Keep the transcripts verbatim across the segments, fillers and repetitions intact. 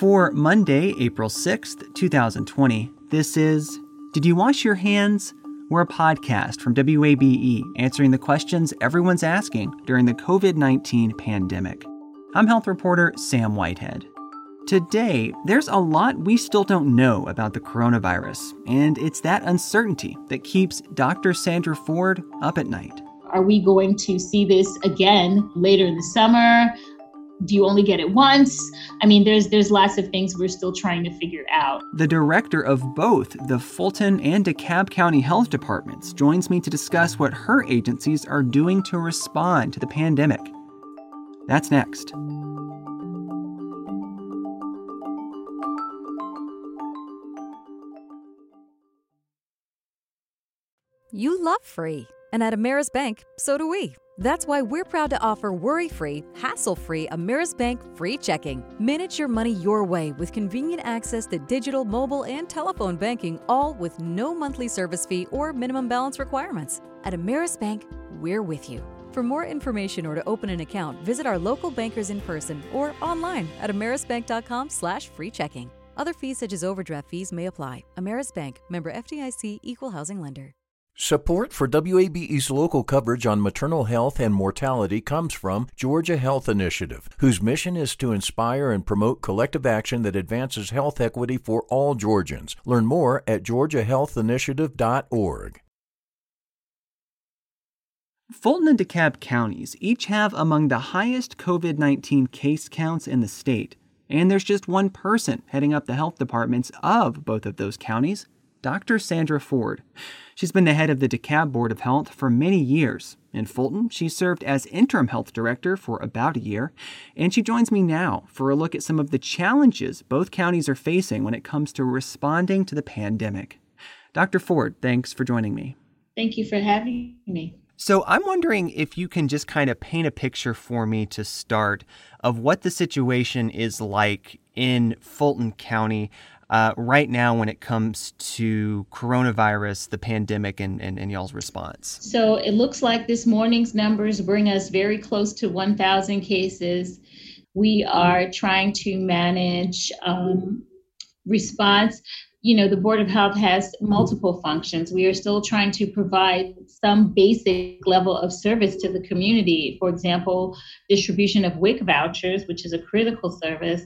For Monday, April sixth, twenty twenty, this is Did You Wash Your Hands? We're a podcast from W A B E answering the questions everyone's asking during the covid nineteen pandemic. I'm health reporter Sam Whitehead. Today, there's a lot we still don't know about the coronavirus, and it's that uncertainty that keeps Doctor Sandra Ford up at night. Are we going to see this again later in the summer? Do you only get it once? I mean, there's there's lots of things we're still trying to figure out. The director of both the Fulton and DeKalb County Health Departments joins me to discuss what her agencies are doing to respond to the pandemic. That's next. You love free, and at Ameris Bank, so do we. That's why we're proud to offer worry-free, hassle-free Ameris Bank free checking. Manage your money your way with convenient access to digital, mobile, and telephone banking, all with no monthly service fee or minimum balance requirements. At Ameris Bank, we're with you. For more information or to open an account, visit our local bankers in person or online at amerisbank.com slash free checking. Other fees such as overdraft fees may apply. Ameris Bank, member F D I C, equal housing lender. Support for W A B E's local coverage on maternal health and mortality comes from Georgia Health Initiative, whose mission is to inspire and promote collective action that advances health equity for all Georgians. Learn more at georgia health initiative dot org. Fulton and DeKalb counties each have among the highest covid nineteen case counts in the state, and there's just one person heading up the health departments of both of those counties, Doctor Sandra Ford. She's been the head of the DeKalb Board of Health for many years. In Fulton, she served as interim health director for about a year, and she joins me now for a look at some of the challenges both counties are facing when it comes to responding to the pandemic. Doctor Ford, thanks for joining me. Thank you for having me. So I'm wondering if you can just kind of paint a picture for me to start of what the situation is like in Fulton County Uh, right now when it comes to coronavirus, the pandemic, and, and, and y'all's response? So it looks like this morning's numbers bring us very close to one thousand cases. We are trying to manage um, response. You know, the Board of Health has multiple functions. We are still trying to provide some basic level of service to the community. For example, distribution of W I C vouchers, which is a critical service,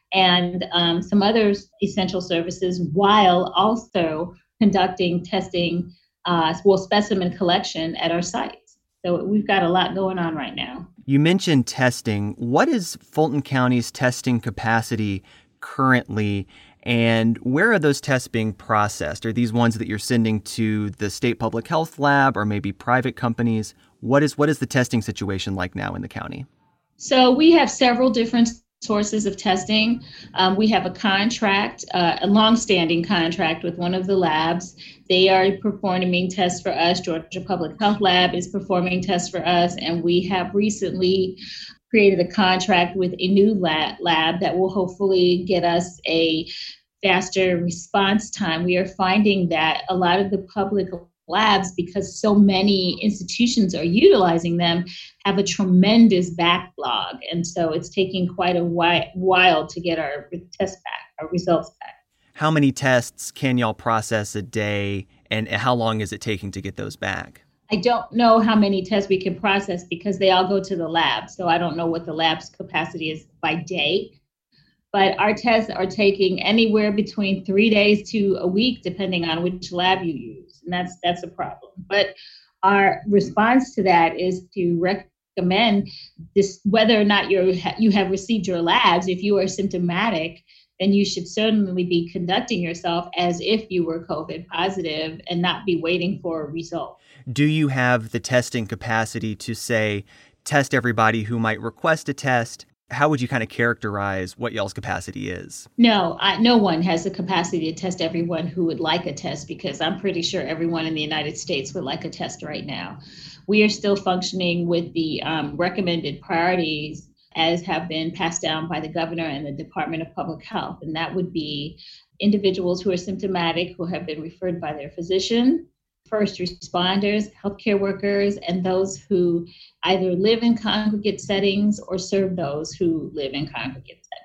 and um, some other essential services, while also conducting testing, uh, well, specimen collection at our sites. So we've got a lot going on right now. You mentioned testing. What is Fulton County's testing capacity currently, and where are those tests being processed? Are these ones that you're sending to the state public health lab or maybe private companies? What is what is the testing situation like now in the county? So we have several different sources of testing. Um, we have a contract, uh, a longstanding contract with one of the labs. They are performing tests for us. Georgia Public Health Lab is performing tests for us. And we have recently created a contract with a new lab, lab that will hopefully get us a faster response time. We are finding that a lot of the public labs, because so many institutions are utilizing them, have a tremendous backlog. And so it's taking quite a whi- while to get our test back, our results back. How many tests can y'all process a day, and how long is it taking to get those back? I don't know how many tests we can process because they all go to the lab. So I don't know what the lab's capacity is by day. But our tests are taking anywhere between three days to a week, depending on which lab you use. And that's that's a problem. But our response to that is to recommend this, whether or not you you have received your labs. If you are symptomatic, then you should certainly be conducting yourself as if you were COVID positive and not be waiting for a result. Do you have the testing capacity to, say, test everybody who might request a test? How would you kind of characterize what y'all's capacity is? No, I, no one has the capacity to test everyone who would like a test, because I'm pretty sure everyone in the United States would like a test right now. We are still functioning with the um, recommended priorities as have been passed down by the governor and the Department of Public Health. And that would be individuals who are symptomatic, who have been referred by their physician, first responders, healthcare workers, and those who either live in congregate settings or serve those who live in congregate settings.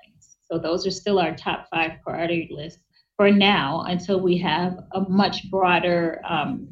So those are still our top five priority lists for now until we have a much broader um,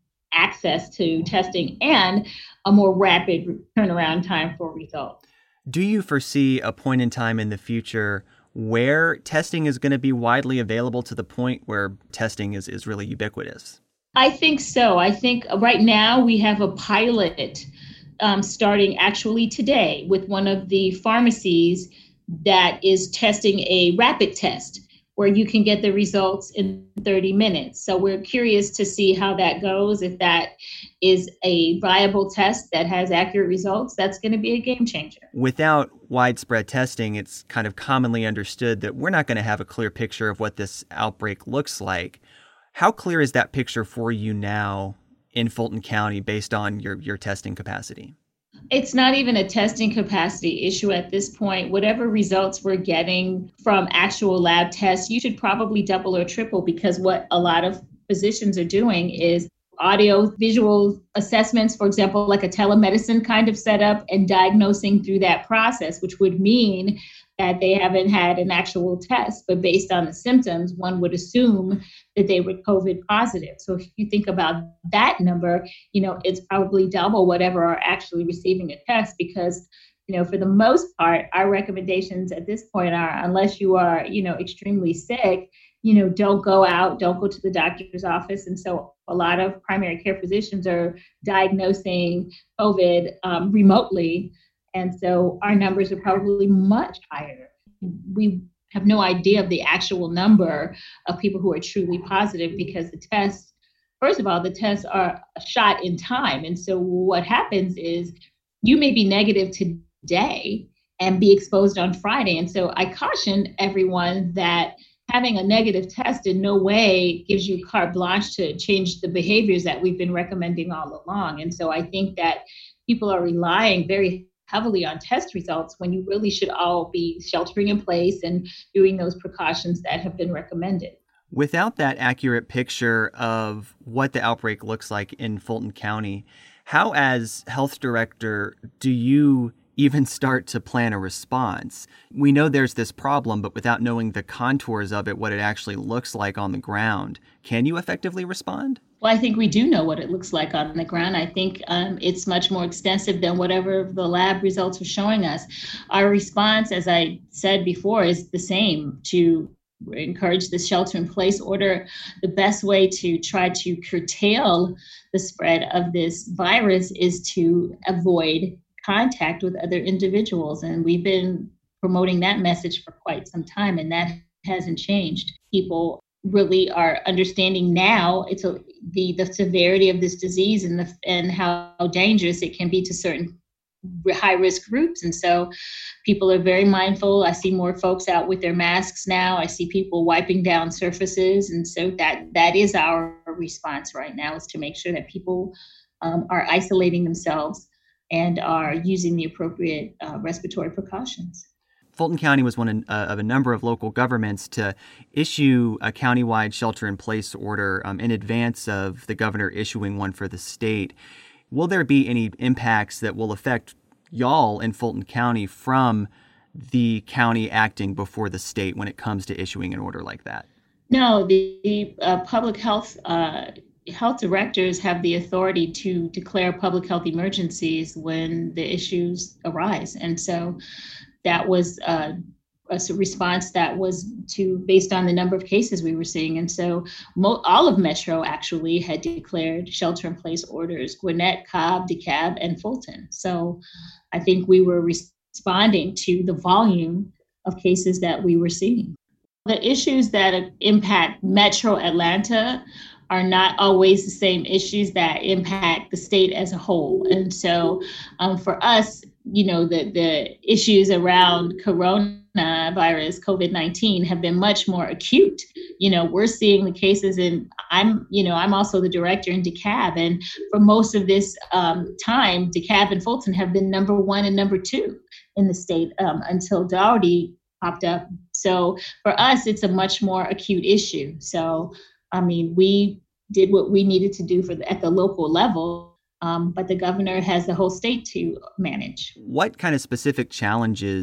access to testing and a more rapid turnaround time for results. Do you foresee a point in time in the future where testing is going to be widely available to the point where testing is, is really ubiquitous? I think so. I think right now we have a pilot um, starting actually today with one of the pharmacies that is testing a rapid test where you can get the results in thirty minutes. So we're curious to see how that goes. If that is a viable test that has accurate results, that's going to be a game changer. Without widespread testing, it's kind of commonly understood that we're not going to have a clear picture of what this outbreak looks like. How clear is that picture for you now in Fulton County based on your, your testing capacity? It's not even a testing capacity issue at this point. Whatever results we're getting from actual lab tests, you should probably double or triple, because what a lot of physicians are doing is audio visual assessments, for example, like a telemedicine kind of setup, and diagnosing through that process, which would mean that they haven't had an actual test, but based on the symptoms, one would assume that they were COVID positive. So if you think about that number, you know, it's probably double whatever are actually receiving a test, because, you know, for the most part, our recommendations at this point are, unless you are, you know, extremely sick, you know, don't go out, don't go to the doctor's office. And so a lot of primary care physicians are diagnosing COVID um, remotely. And so our numbers are probably much higher. We have no idea of the actual number of people who are truly positive, because the tests, first of all, the tests are a shot in time. And so what happens is you may be negative today and be exposed on Friday. And so I caution everyone that having a negative test in no way gives you carte blanche to change the behaviors that we've been recommending all along. And so I think that people are relying very heavily on test results when you really should all be sheltering in place and doing those precautions that have been recommended. Without that accurate picture of what the outbreak looks like in Fulton County, how, as health director, do you even start to plan a response? We know there's this problem, but without knowing the contours of it, what it actually looks like on the ground, can you effectively respond? Well, I think we do know what it looks like on the ground. I think um, it's much more extensive than whatever the lab results are showing us. Our response, as I said before, is the same: to encourage the shelter in place order. The best way to try to curtail the spread of this virus is to avoid contact with other individuals. And we've been promoting that message for quite some time, and that hasn't changed. People really are understanding now it's a, the the severity of this disease and the and how dangerous it can be to certain high risk groups. And so people are very mindful. I see more folks out with their masks now. I see people wiping down surfaces. And so that that is our response right now, is to make sure that people um, are isolating themselves and are using the appropriate uh, respiratory precautions. Fulton County was one uh, of a number of local governments to issue a countywide shelter-in-place order um, in advance of the governor issuing one for the state. Will there be any impacts that will affect y'all in Fulton County from the county acting before the state when it comes to issuing an order like that? No, the, the uh, public health uh, health directors have the authority to declare public health emergencies when the issues arise. And so that was uh, a response that was to based on the number of cases we were seeing. And so mo- all of Metro actually had declared shelter-in-place orders: Gwinnett, Cobb, DeKalb, and Fulton. So I think we were responding to the volume of cases that we were seeing. The issues that impact Metro Atlanta are not always the same issues that impact the state as a whole. And so um, for us, you know, the, the issues around coronavirus, COVID nineteen, have been much more acute. You know, we're seeing the cases in, I'm, you know, I'm also the director in DeKalb. And for most of this um, time, DeKalb and Fulton have been number one and number two in the state um, until Dougherty popped up. So for us, it's a much more acute issue. So, I mean, we did what we needed to do for the, at the local level, um, but the governor has the whole state to manage. What kind of specific challenges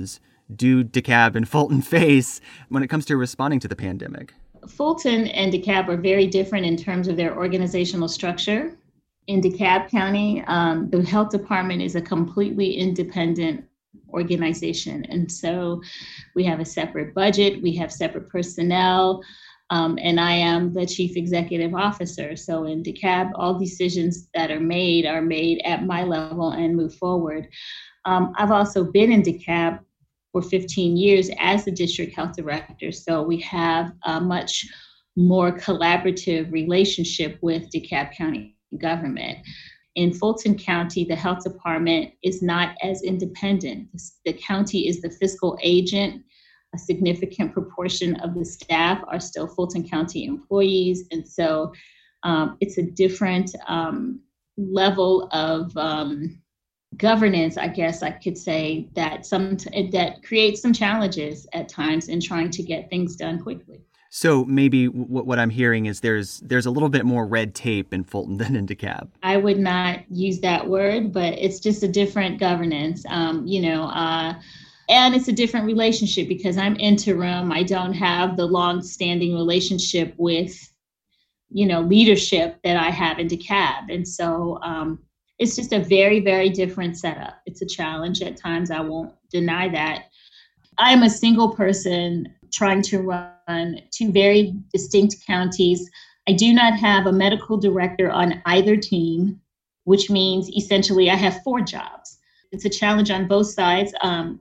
do DeKalb and Fulton face when it comes to responding to the pandemic? Fulton and DeKalb are very different in terms of their organizational structure. In DeKalb County, um, the health department is a completely independent organization. And so we have a separate budget, we have separate personnel, um, and I am the chief executive officer. So in DeKalb, all decisions that are made are made at my level and move forward. Um, I've also been in DeKalb for fifteen years as the district health director. So we have a much more collaborative relationship with DeKalb County government. In Fulton County, the health department is not as independent. The county is the fiscal agent. A significant proportion of the staff are still Fulton County employees. And so um, it's a different um, level of um, governance, I guess I could say, that some that creates some challenges at times in trying to get things done quickly. So maybe w- what I'm hearing is there's there's a little bit more red tape in Fulton than in DeKalb. I would not use that word, but it's just a different governance, um, you know, uh, and it's a different relationship because I'm interim. I don't have the long-standing relationship with, you know, leadership that I have in DeKalb. And so um, it's just a very, very different setup. It's a challenge at times. I won't deny that. I'm a single person trying to run two very distinct counties. I do not have a medical director on either team, which means essentially I have four jobs. It's a challenge on both sides, um,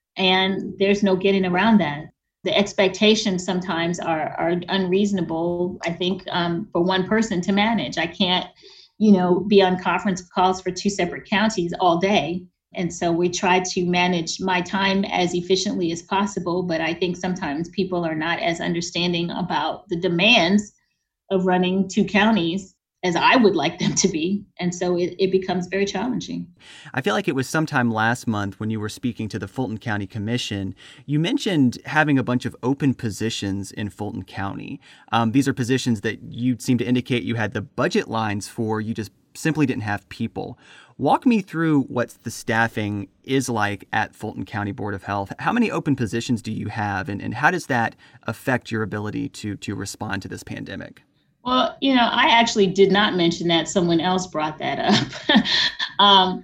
and there's no getting around that. The expectations sometimes are, are unreasonable, I think, um, for one person to manage. I can't, you know, be on conference calls for two separate counties all day. And so we try to manage my time as efficiently as possible. But I think sometimes people are not as understanding about the demands of running two counties as I would like them to be. And so it, it becomes very challenging. I feel like it was sometime last month when you were speaking to the Fulton County Commission, you mentioned having a bunch of open positions in Fulton County. Um, these are positions that you seem to indicate you had the budget lines for, you just simply didn't have people. Walk me through what the staffing is like at Fulton County Board of Health. How many open positions do you have, and, and how does that affect your ability to to respond to this pandemic? Well, you know, I actually did not mention that. Someone else brought that up. um,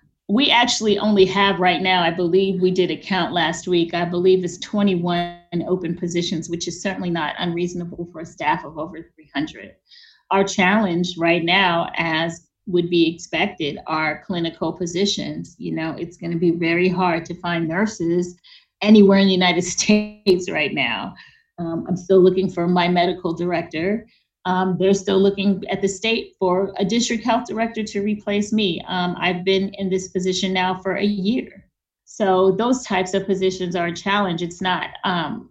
we actually only have right now, I believe we did a count last week, I believe it's twenty-one open positions, which is certainly not unreasonable for a staff of over three hundred. Our challenge right now, as would be expected, are clinical positions. You know, it's going to be very hard to find nurses anywhere in the United States right now. Um, I'm still looking for my medical director. Um, they're still looking at the state for a district health director to replace me. Um, I've been in this position now for a year. So those types of positions are a challenge. It's not um,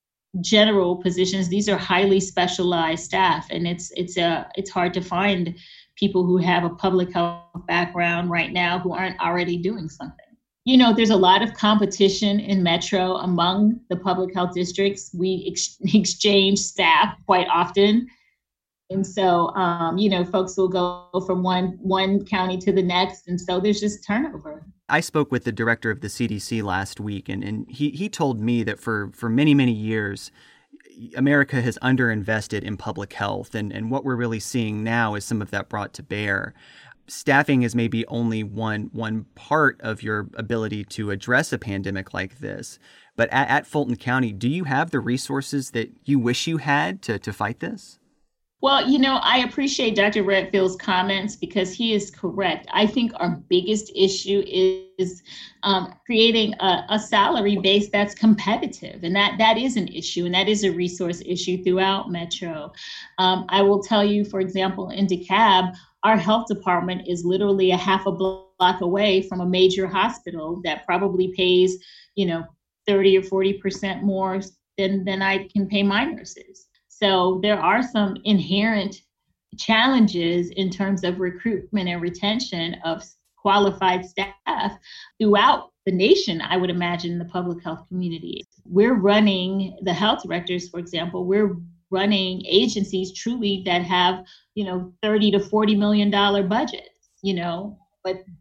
general positions. These are highly specialized staff, and it's it's a it's hard to find people who have a public health background right now who aren't already doing something. You know, there's a lot of competition in Metro among the public health districts. We ex- exchange staff quite often. And so, um, you know, folks will go from one one county to the next. And so there's just turnover. I spoke with the director of the C D C last week, and, and he, he told me that for, for many, many years, America has underinvested in public health. And, and what we're really seeing now is some of that brought to bear. Staffing is maybe only one one part of your ability to address a pandemic like this. But at, at Fulton County, do you have the resources that you wish you had to, to fight this? Well, you know, I appreciate Doctor Redfield's comments because he is correct. I think our biggest issue is um, creating a, a salary base that's competitive. And that that is an issue, and that is a resource issue throughout Metro. Um, I will tell you, for example, in DeKalb, our health department is literally a half a block away from a major hospital that probably pays, you know, thirty or forty percent more than, than I can pay my nurses. So there are some inherent challenges in terms of recruitment and retention of qualified staff throughout the nation, I would imagine, the public health community. We're running the health directors, for example, we're running agencies truly that have, you know, thirty to forty million dollars budgets, you know, but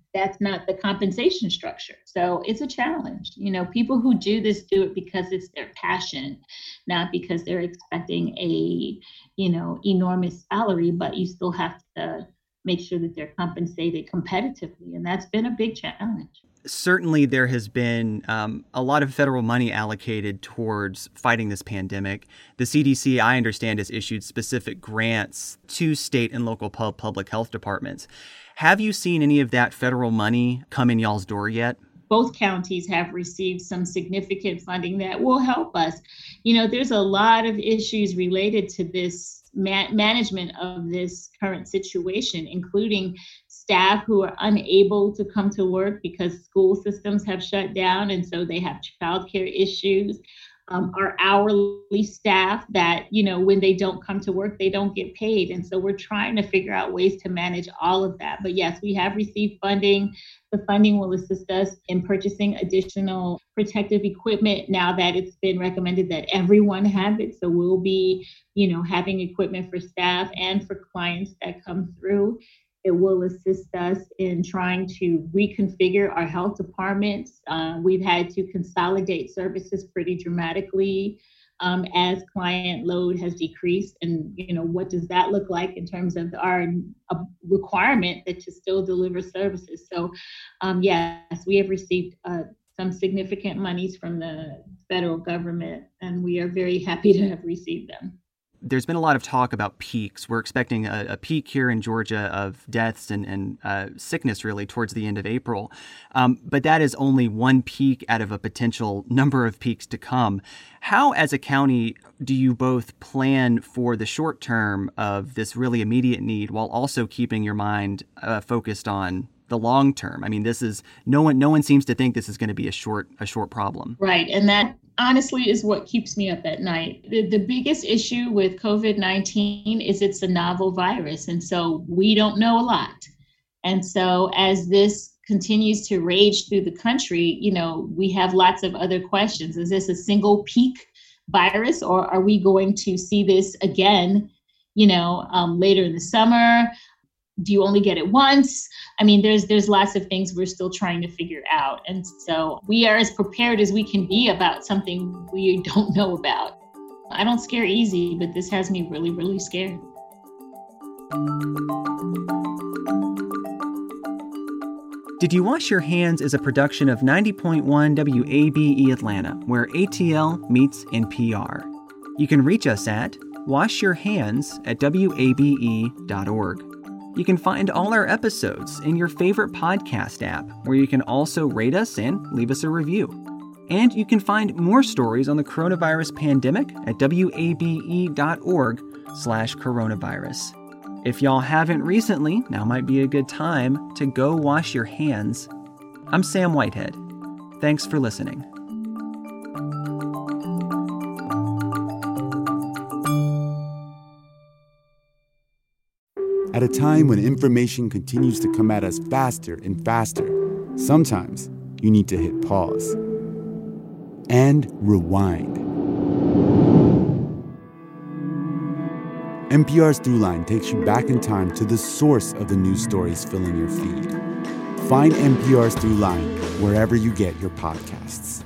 that's not the compensation structure. So it's a challenge. You know, people who do this do it because it's their passion, not because they're expecting a, you know, enormous salary, but you still have to make sure that they're compensated competitively. And that's been a big challenge. Certainly, there has been um, a lot of federal money allocated towards fighting this pandemic. The C D C, I understand, has issued specific grants to state and local pub- public health departments. Have you seen any of that federal money come in y'all's door yet? Both counties have received some significant funding that will help us. You know, there's a lot of issues related to this ma- management of this current situation, including staff who are unable to come to work because school systems have shut down, and so they have childcare issues. Um, our hourly staff that, you know, when they don't come to work, they don't get paid. And so we're trying to figure out ways to manage all of that. But yes, we have received funding. The funding will assist us in purchasing additional protective equipment now that it's been recommended that everyone have it. So we'll be, you know, having equipment for staff and for clients that come through. It will assist us in trying to reconfigure our health departments. Uh, we've had to consolidate services pretty dramatically um, as client load has decreased. And, you know, what does that look like in terms of our uh, requirement that to still deliver services? So, um, yes, we have received uh, some significant monies from the federal government, and we are very happy to have received them. There's been a lot of talk about peaks. We're expecting a, a peak here in Georgia of deaths and, and uh, sickness really towards the end of April. Um, but that is only one peak out of a potential number of peaks to come. How, as a county, do you both plan for the short term of this really immediate need while also keeping your mind uh, focused on the long term? I mean, this is no one no one seems to think this is going to be a short a short problem. Right. And that honestly is what keeps me up at night. The, the biggest issue with COVID nineteen is it's a novel virus. And so we don't know a lot. And so as this continues to rage through the country, you know, we have lots of other questions. Is this a single peak virus, or are we going to see this again, you know, um, later in the summer? Do you only get it once? I mean, there's there's lots of things we're still trying to figure out. And so we are as prepared as we can be about something we don't know about. I don't scare easy, but this has me really, really scared. Did You Wash Your Hands is a production of ninety point one W A B E Atlanta, where A T L meets N P R. You can reach us at washyourhands at W A B E dot org. You can find all our episodes in your favorite podcast app, where you can also rate us and leave us a review. And you can find more stories on the coronavirus pandemic at W A B E dot org slash coronavirus. If y'all haven't recently, now might be a good time to go wash your hands. I'm Sam Whitehead. Thanks for listening. At a time when information continues to come at us faster and faster, sometimes you need to hit pause and rewind. N P R's Throughline takes you back in time to the source of the news stories filling your feed. Find N P R's Throughline wherever you get your podcasts.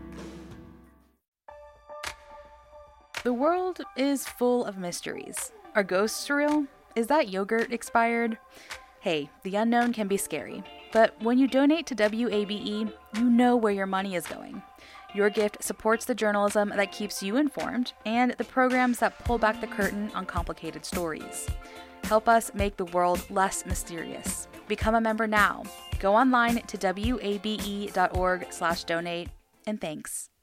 The world is full of mysteries. Are ghosts real? Is that yogurt expired? Hey, the unknown can be scary, but when you donate to W A B E, you know where your money is going. Your gift supports the journalism that keeps you informed and the programs that pull back the curtain on complicated stories. Help us make the world less mysterious. Become a member now. Go online to W A B E dot org slash donate, and thanks.